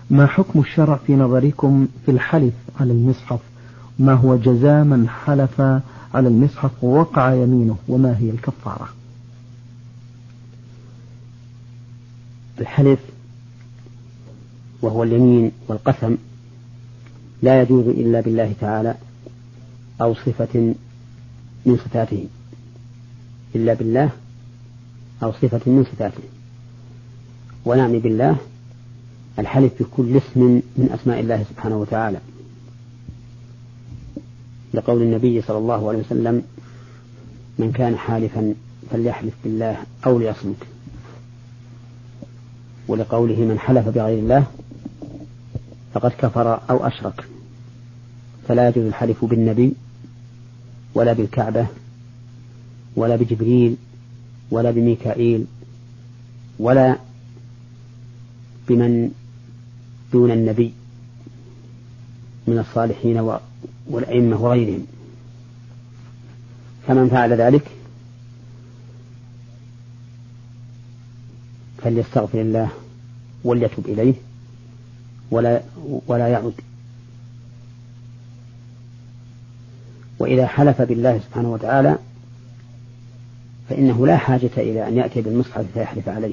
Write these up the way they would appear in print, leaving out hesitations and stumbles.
ما حكم الشرع في نظركم في الحلف على المصحف؟ ما هو جزاء من حلف على المصحف ووقع يمينه، وما هي الكفارة؟ الحلف وهو اليمين والقسم لا يجوز إلا بالله تعالى أو صفة من صفاته، إلا بالله أو صفة من صفاته. ونعني بالله الحلف بكل اسم من أسماء الله سبحانه وتعالى، لقول النبي صلى الله عليه وسلم: من كان حالفا فليحلف بالله أو ليصمت. ولقوله: من حلف بغير الله فقد كفر أو أشرك. فلا يجوز الحلف بالنبي ولا بالكعبة ولا بجبريل ولا بميكائيل ولا بمن دون النبي من الصالحين والأئمة وغيرهم. فمن فعل ذلك فليستغفر الله وليتب إليه ولا يعود. وإذا حلف بالله سبحانه وتعالى فإنه لا حاجة إلى أن يأتي بالمصحف فيحلف عليه.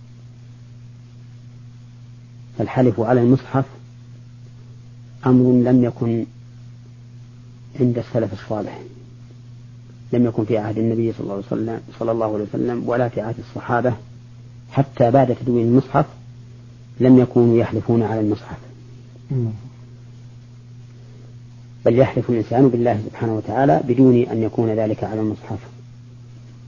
فالحلف على المصحف أمر لم يكن عند السلف الصالح، لم يكن في عهد النبي صلى الله عليه وسلم ولا في عهد الصحابة. حتى بعد تدوين المصحف لم يكونوا يحلفون على المصحف، بل يحلف الإنسان بالله سبحانه وتعالى بدون أن يكون ذلك على المصحف.